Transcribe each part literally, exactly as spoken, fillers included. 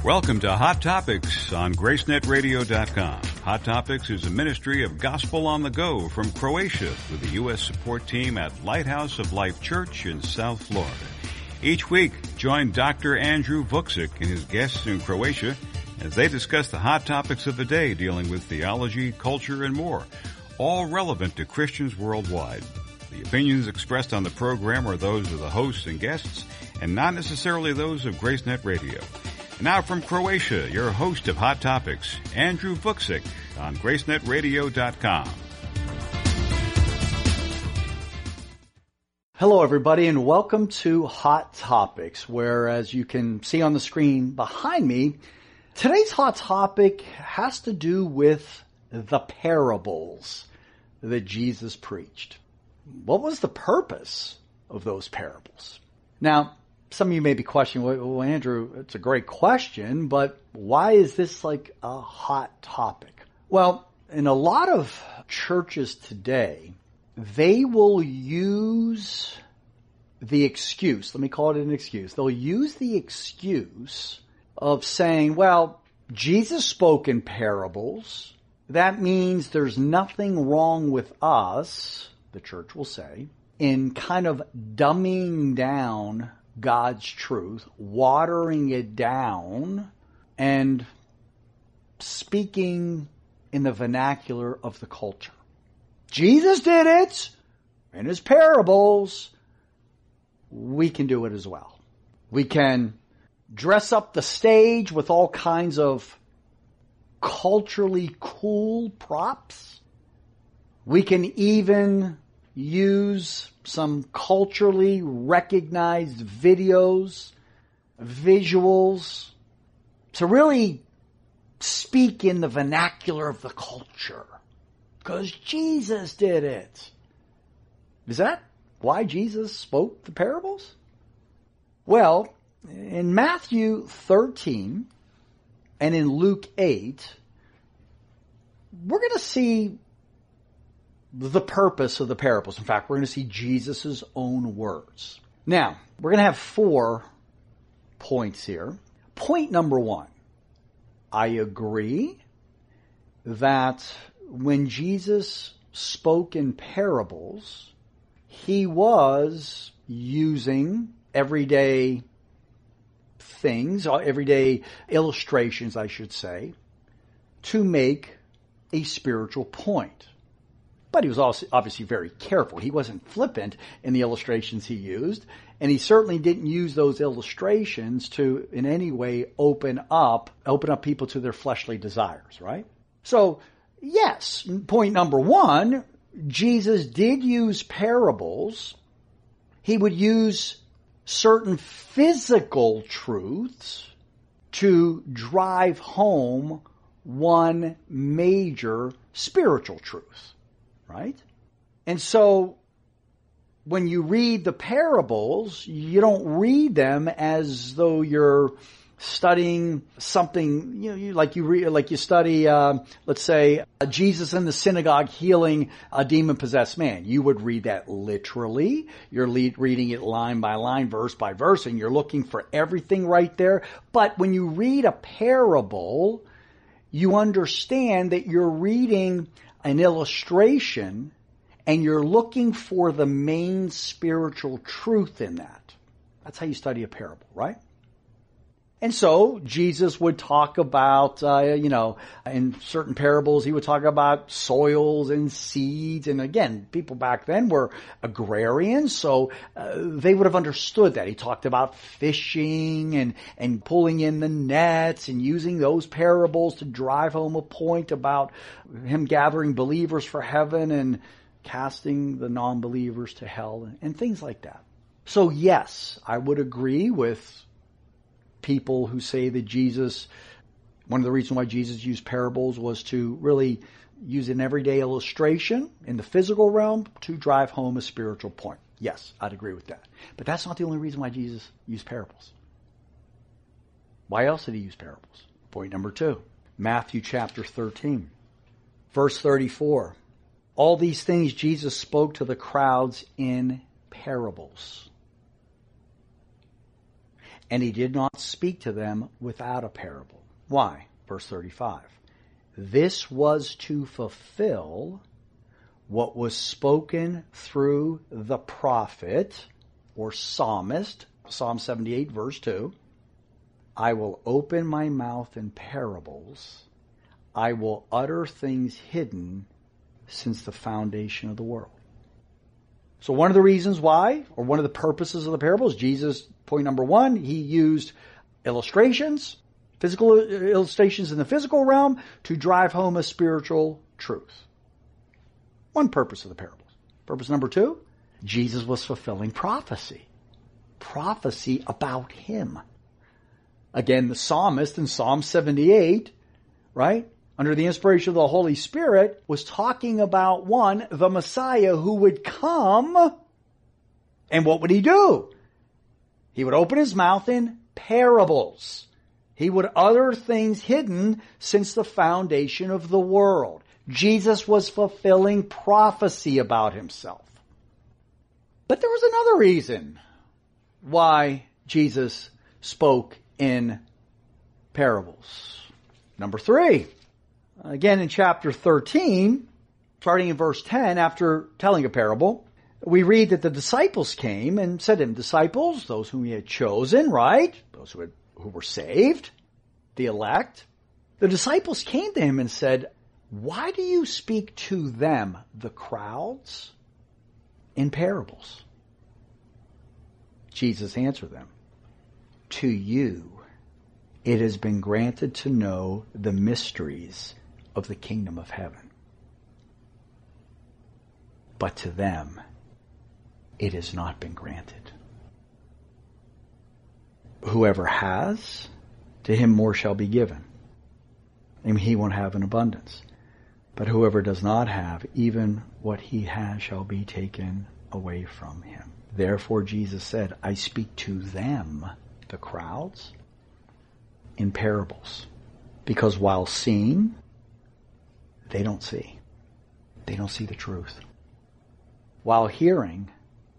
Welcome to Hot Topics on Grace Net Radio dot com. Hot Topics is a ministry of Gospel on the Go from Croatia with the U S support team at Lighthouse of Life Church in South Florida. Each week, join Doctor Andrew Vucic and his guests in Croatia as they discuss the hot topics of the day dealing with theology, culture, and more, all relevant to Christians worldwide. The opinions expressed on the program are those of the hosts and guests and not necessarily those of Grace Net Radio. Now from Croatia, your host of Hot Topics, Andrew Vucic on Grace Net Radio dot com. Hello, everybody, and welcome to Hot Topics, where, as you can see on the screen behind me, today's hot topic has to do with the parables that Jesus preached. What was the purpose of those parables? Now, some of you may be questioning, well, Andrew, it's a great question, but why is this like a hot topic? Well, in a lot of churches today, they will use the excuse, let me call it an excuse, they'll use the excuse of saying, well, Jesus spoke in parables. That means there's nothing wrong with us, the church will say, in kind of dumbing down God's truth, watering it down, and speaking in the vernacular of the culture. Jesus did it in his parables. We can do it as well. We can dress up the stage with all kinds of culturally cool props. We can even use some culturally recognized videos, visuals, to really speak in the vernacular of the culture. Because Jesus did it. Is that why Jesus spoke the parables? Well, in Matthew thirteen and in Luke eight, we're going to see the purpose of the parables. In fact, we're going to see Jesus' own words. Now, we're going to have four points here. Point number one, I agree that when Jesus spoke in parables, he was using everyday things, everyday illustrations, I should say, to make a spiritual point. But he was also obviously very careful. He wasn't flippant in the illustrations he used, and he certainly didn't use those illustrations to in any way open up, open up people to their fleshly desires, right? So, yes, point number one, Jesus did use parables. He would use certain physical truths to drive home one major spiritual truth. Right? And so when you read the parables, you don't read them as though you're studying something, you know, you, like you read, like you study, uh, let's say, uh, Jesus in the synagogue healing a demon-possessed man. You would read that literally. You're lead, reading it line by line, verse by verse, and you're looking for everything right there. But when you read a parable, you understand that you're reading an illustration, and you're looking for the main spiritual truth in that. That's how you study a parable, right? And so Jesus would talk about, uh, you know, in certain parables, he would talk about soils and seeds. And again, people back then were agrarians, so uh, they would have understood that. He talked about fishing and, and pulling in the nets and using those parables to drive home a point about him gathering believers for heaven and casting the non-believers to hell and, and things like that. So yes, I would agree with people who say that Jesus, one of the reasons why Jesus used parables was to really use an everyday illustration in the physical realm to drive home a spiritual point. Yes, I'd agree with that. But that's not the only reason why Jesus used parables. Why else did he use parables? Point number two, Matthew chapter thirteen, verse thirty-four. All these things Jesus spoke to the crowds in parables. And he did not speak to them without a parable. Why? Verse thirty-five. This was to fulfill what was spoken through the prophet or psalmist, Psalm seventy-eight, verse two. I will open my mouth in parables. I will utter things hidden since the foundation of the world. So one of the reasons why, or one of the purposes of the parables, Jesus, point number one, he used illustrations, physical illustrations in the physical realm to drive home a spiritual truth. One purpose of the parables. Purpose number two, Jesus was fulfilling prophecy. Prophecy about him. Again, the psalmist in Psalm seventy-eight, right, under the inspiration of the Holy Spirit, was talking about one, the Messiah who would come, and what would he do? He would open his mouth in parables. He would utter things hidden since the foundation of the world. Jesus was fulfilling prophecy about himself. But there was another reason why Jesus spoke in parables. Number three, again in chapter thirteen, starting in verse ten, after telling a parable, we read that the disciples came and said to him, disciples, those whom he had chosen, right? Those who, had, who were saved, the elect. The disciples came to him and said, why do you speak to them, the crowds, in parables? Jesus answered them, to you it has been granted to know the mysteries of the kingdom of heaven. But to them it has not been granted. Whoever has, to him more shall be given, and he won't have an abundance. But whoever does not have, even what he has shall be taken away from him. Therefore Jesus said, I speak to them, the crowds, in parables. Because while seeing, they don't see. They don't see the truth. While hearing,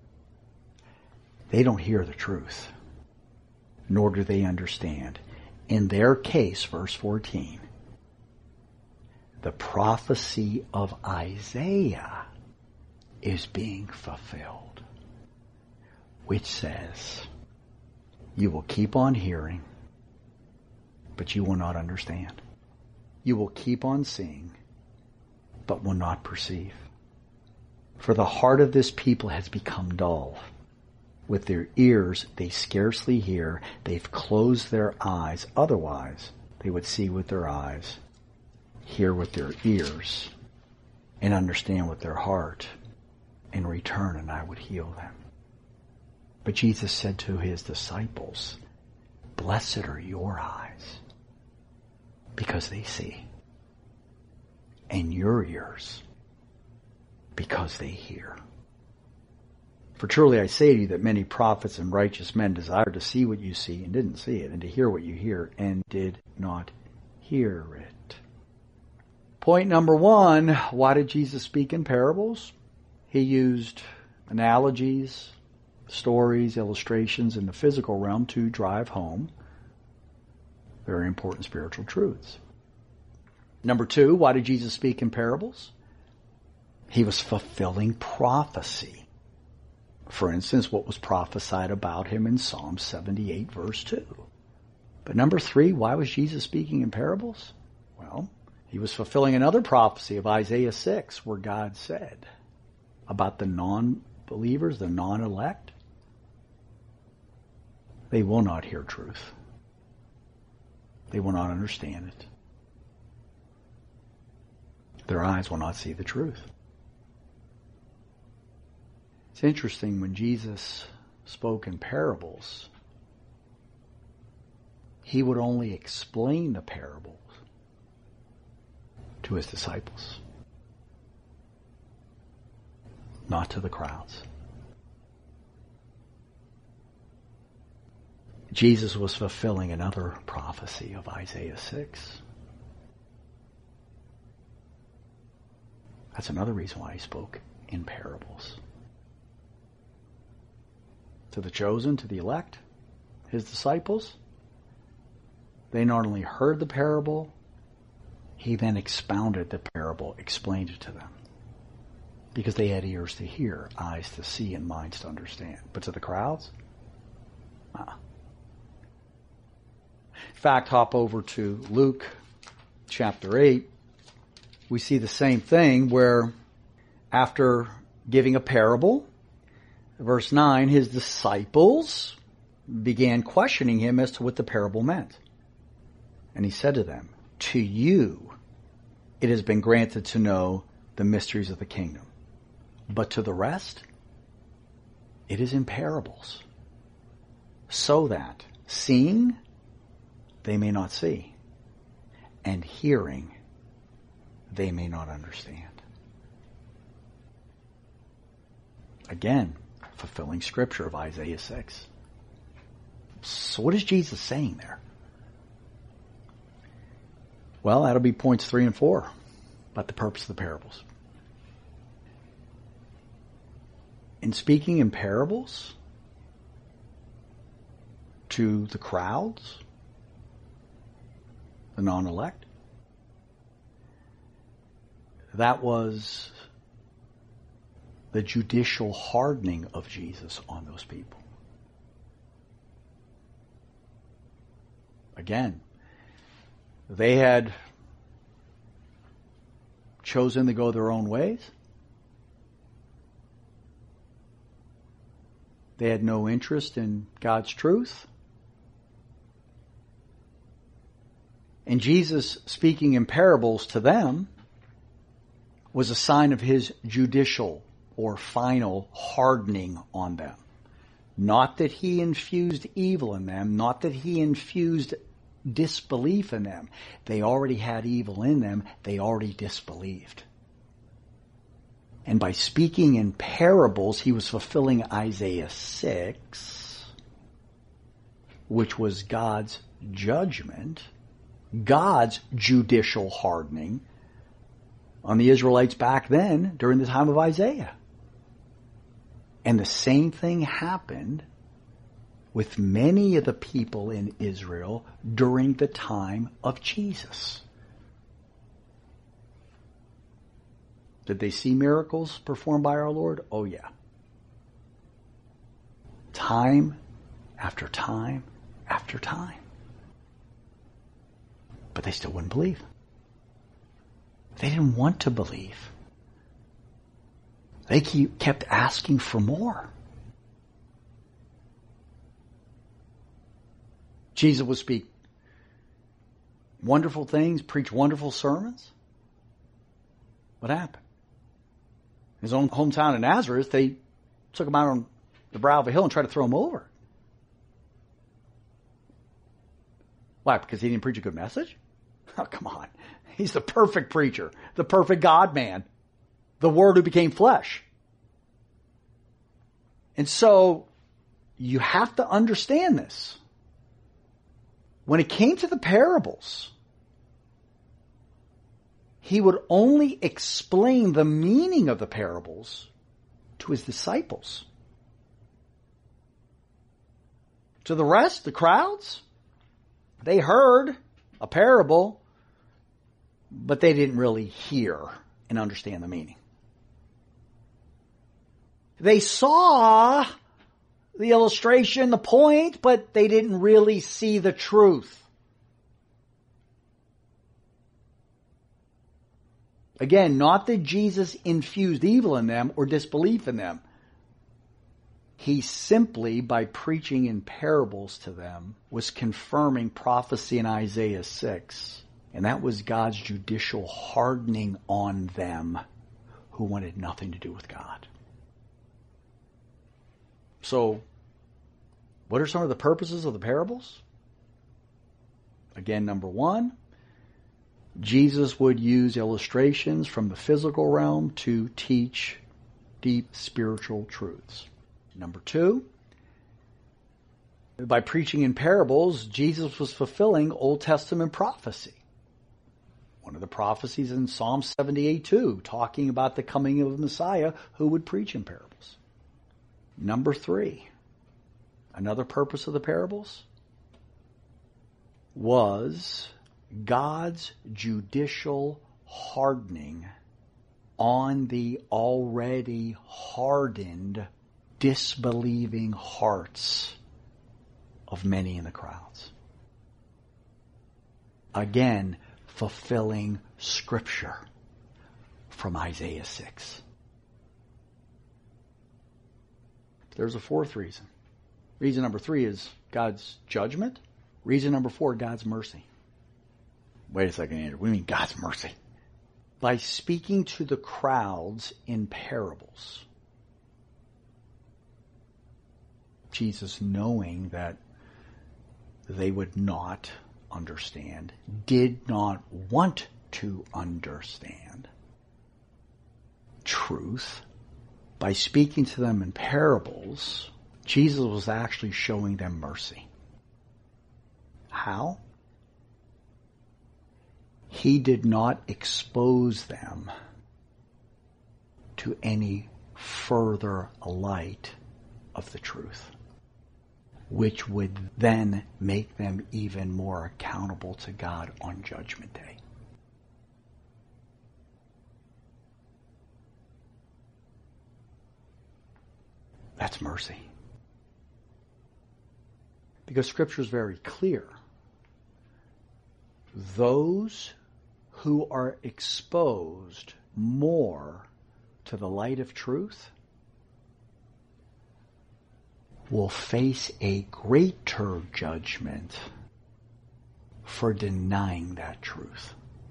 they don't hear the truth. Nor do they understand. In their case, verse fourteen, the prophecy of Isaiah is being fulfilled, which says, you will keep on hearing, but you will not understand. You will keep on seeing, but will not perceive. For the heart of this people has become dull. With their ears they scarcely hear. They've closed their eyes. Otherwise, they would see with their eyes, hear with their ears, and understand with their heart, and return, and I would heal them. But Jesus said to his disciples, blessed are your eyes, because they see, and your ears, because they hear. For truly I say to you that many prophets and righteous men desired to see what you see and didn't see it, and to hear what you hear and did not hear it. Point number one, why did Jesus speak in parables? He used analogies, stories, illustrations in the physical realm to drive home very important spiritual truths. Number two, why did Jesus speak in parables? He was fulfilling prophecy. For instance, what was prophesied about him in Psalm seventy-eight, verse two. But number three, why was Jesus speaking in parables? Well, he was fulfilling another prophecy of Isaiah six, where God said about the non-believers, the non-elect, they will not hear truth. They will not understand it. Their eyes will not see the truth. It's interesting, when Jesus spoke in parables, he would only explain the parables to his disciples, not to the crowds. Jesus was fulfilling another prophecy of Isaiah six. That's another reason why he spoke in parables. To the chosen, to the elect, his disciples, they not only heard the parable, he then expounded the parable, explained it to them. Because they had ears to hear, eyes to see, and minds to understand. But to the crowds? Uh-uh. In fact, hop over to Luke chapter eight. We see the same thing where after giving a parable, verse nine, his disciples began questioning him as to what the parable meant. And he said to them, to you it has been granted to know the mysteries of the kingdom. But to the rest, it is in parables, so that seeing they may not see, and hearing they may not understand. Again, fulfilling scripture of Isaiah six. So what is Jesus saying there? Well, that'll be points three and four about the purpose of the parables. In speaking in parables to the crowds, the non-elect, that was the judicial hardening of Jesus on those people. Again, they had chosen to go their own ways. They had no interest in God's truth. And Jesus speaking in parables to them was a sign of his judicial or final hardening on them. Not that he infused evil in them, not that he infused disbelief in them. They already had evil in them. They already disbelieved. And by speaking in parables, he was fulfilling Isaiah six, which was God's judgment, God's judicial hardening on the Israelites back then during the time of Isaiah. And the same thing happened with many of the people in Israel during the time of Jesus. Did they see miracles performed by our Lord? Oh yeah. Time after time after time. But they still wouldn't believe. They didn't want to believe. They keep, kept asking for more. Jesus would speak wonderful things, preach wonderful sermons. What happened? His own hometown in Nazareth, they took him out on the brow of a hill and tried to throw him over. Why? Because he didn't preach a good message? Oh, come on. He's the perfect preacher, the perfect God-man, the Word who became flesh. And so, you have to understand this. When it came to the parables, he would only explain the meaning of the parables to his disciples. To the rest, the crowds, they heard a parable, but they didn't really hear and understand the meaning. They saw the illustration, the point, but they didn't really see the truth. Again, not that Jesus infused evil in them or disbelief in them. He simply, by preaching in parables to them, was confirming prophecy in Isaiah six. And that was God's judicial hardening on them who wanted nothing to do with God. So, what are some of the purposes of the parables? Again, number one, Jesus would use illustrations from the physical realm to teach deep spiritual truths. Number two, by preaching in parables, Jesus was fulfilling Old Testament prophecy. One of the prophecies in Psalm seventy-eight two, talking about the coming of the Messiah who would preach in parables. Number three, Another purpose of the parables was God's judicial hardening on the already hardened, disbelieving hearts of many in the crowds. Again, fulfilling Scripture from Isaiah six. There's a fourth reason. Reason number three is God's judgment. Reason number four, God's mercy. Wait a second, Andrew. What do you mean God's mercy? By speaking to the crowds in parables, Jesus, knowing that they would not understand, did not want to understand truth, by speaking to them in parables, Jesus was actually showing them mercy. How? He did not expose them to any further light of the truth, which would then make them even more accountable to God on Judgment Day. That's mercy. Because Scripture is very clear. Those who are exposed more to the light of truth will face a greater judgment for denying that truth.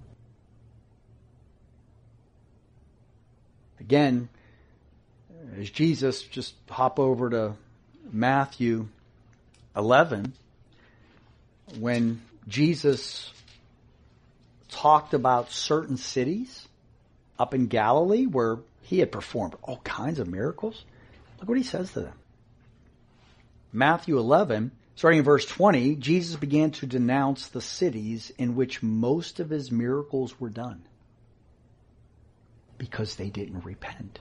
Again, as Jesus, just hop over to Matthew eleven, when Jesus talked about certain cities up in Galilee where he had performed all kinds of miracles, look what he says to them. Matthew eleven, starting in verse twenty, Jesus began to denounce the cities in which most of his miracles were done because they didn't repent.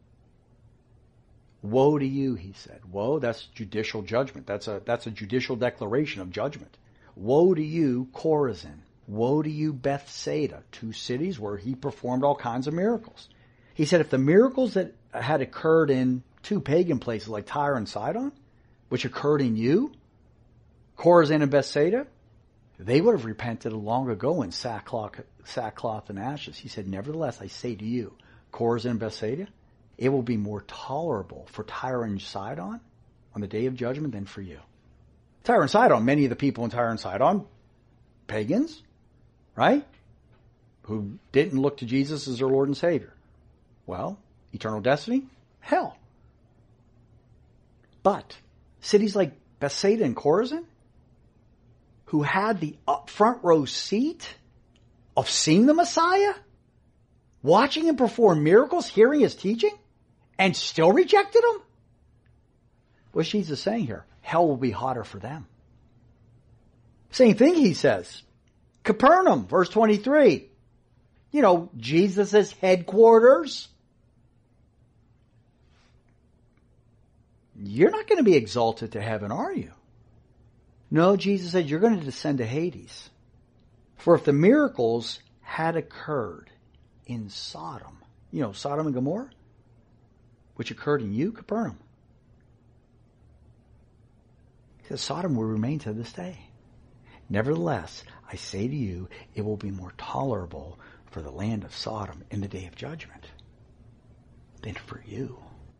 Woe to you, he said. Woe, that's judicial judgment. That's a, that's a judicial declaration of judgment. Woe to you, Chorazin. Woe to you, Bethsaida, two cities where he performed all kinds of miracles. He said if the miracles that had occurred in two pagan places like Tyre and Sidon, which occurred in you, Chorazin and Bethsaida, they would have repented long ago in sackcloth, sackcloth and ashes. He said, nevertheless, I say to you, Chorazin and Bethsaida, it will be more tolerable for Tyre and Sidon on the day of judgment than for you. Tyre and Sidon, many of the people in Tyre and Sidon, pagans, right? Who didn't look to Jesus as their Lord and Savior. Well, eternal destiny? Hell. But cities like Bethsaida and Chorazin, who had the up front row seat of seeing the Messiah, watching him perform miracles, hearing his teaching, and still rejected him? What's Jesus saying here? Hell will be hotter for them. Same thing he says. Capernaum, verse twenty-three. You know, Jesus' headquarters. You're not going to be exalted to heaven, are you? No, Jesus said, you're going to descend to Hades. For if the miracles had occurred in Sodom, you know, Sodom and Gomorrah, which occurred in you, Capernaum, he says Sodom will remain to this day. Nevertheless, I say to you, it will be more tolerable for the land of Sodom in the day of judgment than for you.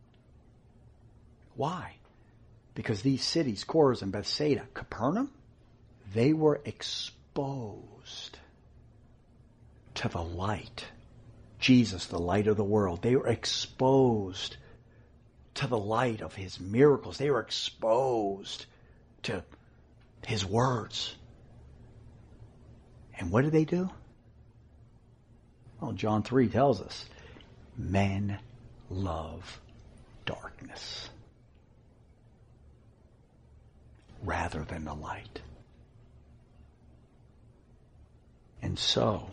Why? Because these cities, Chorazin and Bethsaida, Capernaum, they were exposed to the light. Jesus, the light of the world. They were exposed to the light of his miracles. They were exposed to his words. And what did they do? Well, John three tells us, men love darkness rather than the light. And so,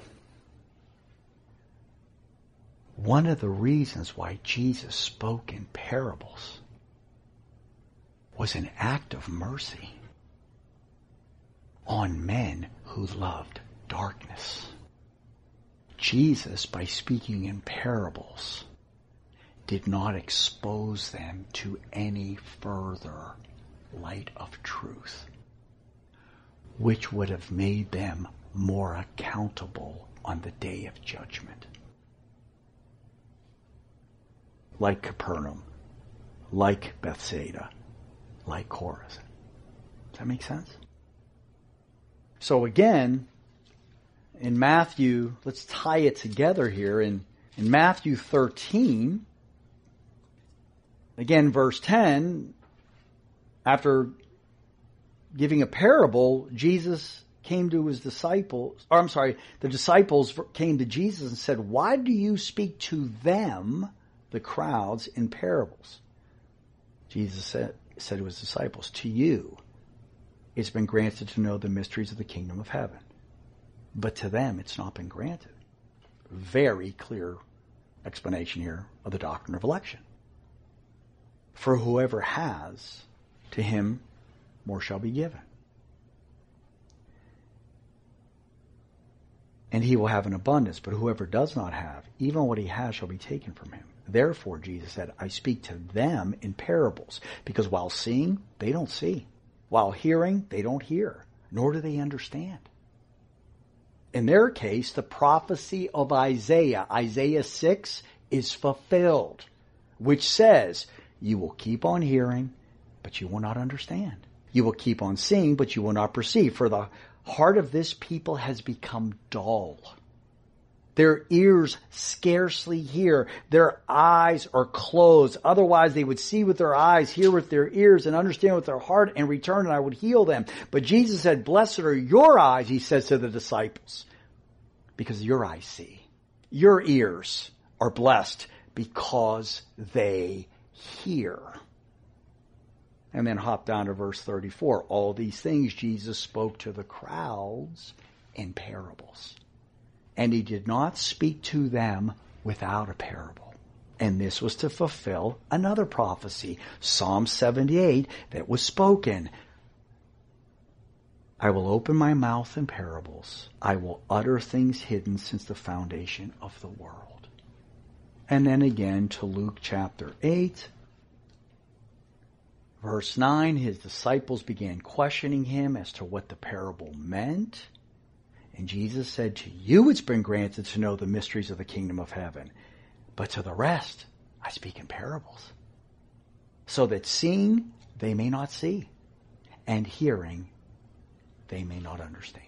one of the reasons why Jesus spoke in parables was an act of mercy on men who loved darkness. Jesus, by speaking in parables, did not expose them to any further light of truth, which would have made them more accountable on the day of judgment. Like Capernaum, like Bethsaida, like Chorazin. Does that make sense? So again, in Matthew, let's tie it together here. In, in Matthew thirteen, again, verse ten, after giving a parable, Jesus came to his disciples, or I'm sorry, the disciples came to Jesus and said, "Why do you speak to them, the crowds, in parables?" Jesus said, said to his disciples, "To you it's been granted to know the mysteries of the kingdom of heaven, but to them it's not been granted." Very clear explanation here of the doctrine of election. For whoever has, to him more shall be given, and he will have an abundance. But whoever does not have, even what he has shall be taken from him. Therefore, Jesus said, I speak to them in parables, because while seeing, they don't see. While hearing, they don't hear, nor do they understand. In their case, the prophecy of Isaiah, Isaiah six, is fulfilled, which says, you will keep on hearing, but you will not understand. You will keep on seeing, but you will not perceive. For the heart of this people has become dull. Their ears scarcely hear. Their eyes are closed. Otherwise they would see with their eyes, hear with their ears, and understand with their heart, and return, and I would heal them. But Jesus said, blessed are your eyes, he says to the disciples, because your eyes see. Your ears are blessed because they hear. And then hop down to verse thirty-four. All these things Jesus spoke to the crowds in parables. And he did not speak to them without a parable. And this was to fulfill another prophecy, Psalm seventy-eight, that was spoken. I will open my mouth in parables. I will utter things hidden since the foundation of the world. And then again to Luke chapter eight. Verse nine, his disciples began questioning him as to what the parable meant. And Jesus said, to you it's been granted to know the mysteries of the kingdom of heaven, but to the rest I speak in parables, so that seeing they may not see, and hearing they may not understand.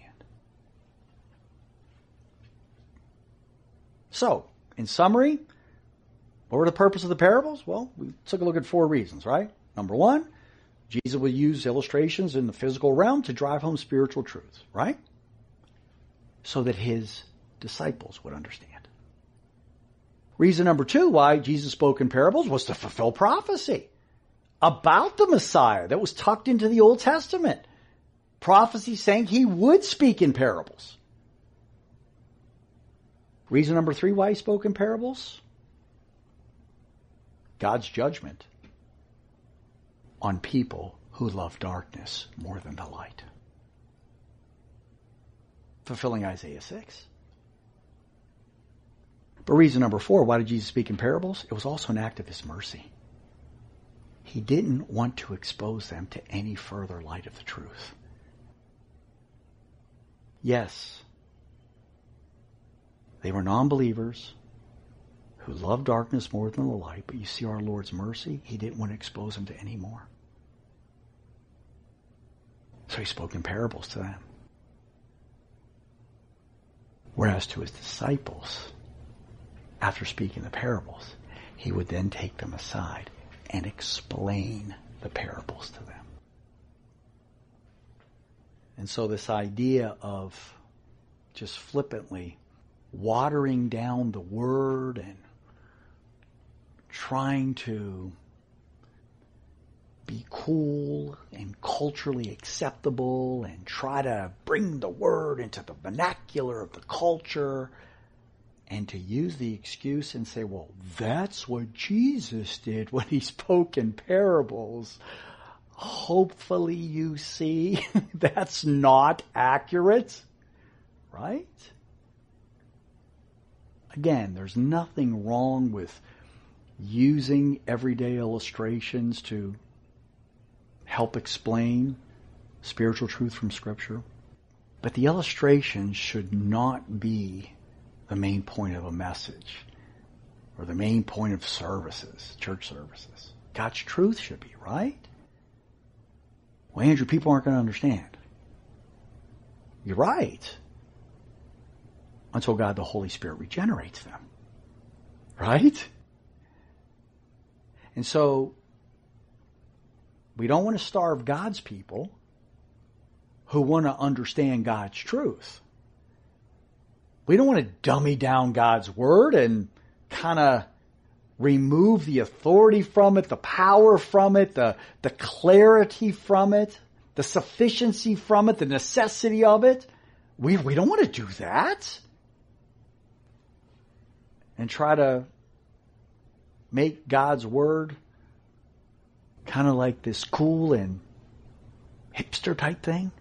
So, in summary, what were the purpose of the parables? Well, we took a look at four reasons, right? Number one, Jesus would use illustrations in the physical realm to drive home spiritual truths, right? So that his disciples would understand. Reason number two why Jesus spoke in parables was to fulfill prophecy about the Messiah that was tucked into the Old Testament. Prophecy saying he would speak in parables. Reason number three why he spoke in parables? God's judgment on people who love darkness more than the light. Fulfilling Isaiah six. But reason number four, why did Jesus speak in parables? It was also an act of his mercy. He didn't want to expose them to any further light of the truth. Yes, they were non-believers who loved darkness more than the light, but you see our Lord's mercy, he didn't want to expose them to any more. So he spoke in parables to them. Whereas to his disciples, after speaking the parables, he would then take them aside and explain the parables to them. And so this idea of just flippantly watering down the word and trying to be cool and culturally acceptable and try to bring the word into the vernacular of the culture and to use the excuse and say, well, that's what Jesus did when he spoke in parables. hopefully you see that's not accurate, right? Again, there's nothing wrong with using everyday illustrations to help explain spiritual truth from Scripture. But the illustration should not be the main point of a message or the main point of services, church services. God's truth should be, right? Well, Andrew, people aren't going to understand. You're right. Until God the Holy Spirit regenerates them. Right? And so, we don't want to starve God's people who want to understand God's truth. We don't want to dummy down God's Word and kind of remove the authority from it, the power from it, the, the clarity from it, the sufficiency from it, the necessity of it. We, we don't want to do that. And try to make God's Word kind of like this cool and hipster type thing.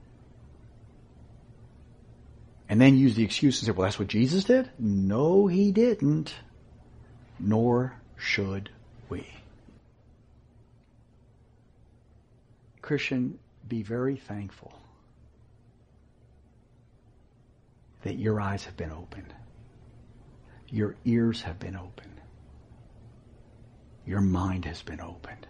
And then use the excuse and say, well, that's what Jesus did? No, He didn't. Nor should we. Christian, be very thankful that your eyes have been opened. Your ears have been opened. Your mind has been opened.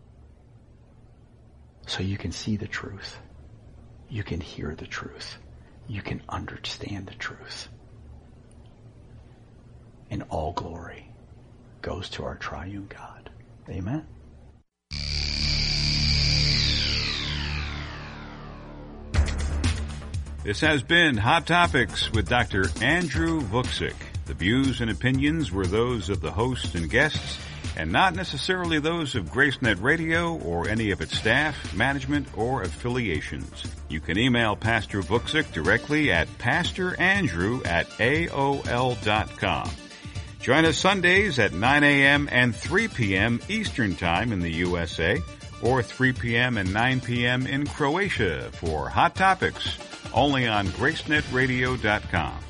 So you can see the truth. You can hear the truth. You can understand the truth. And all glory goes to our triune God. Amen. This has been Hot Topics with Doctor Andrew Vucic. The views and opinions were those of the host and guests, and not necessarily those of GraceNet Radio or any of its staff, management, or affiliations. You can email Pastor Vucic directly at pastorandrew at A O L dot com. Join us Sundays at nine a.m. and three p.m. Eastern Time in the U S A, or three p.m. and nine p.m. in Croatia for Hot Topics, only on grace net radio dot com.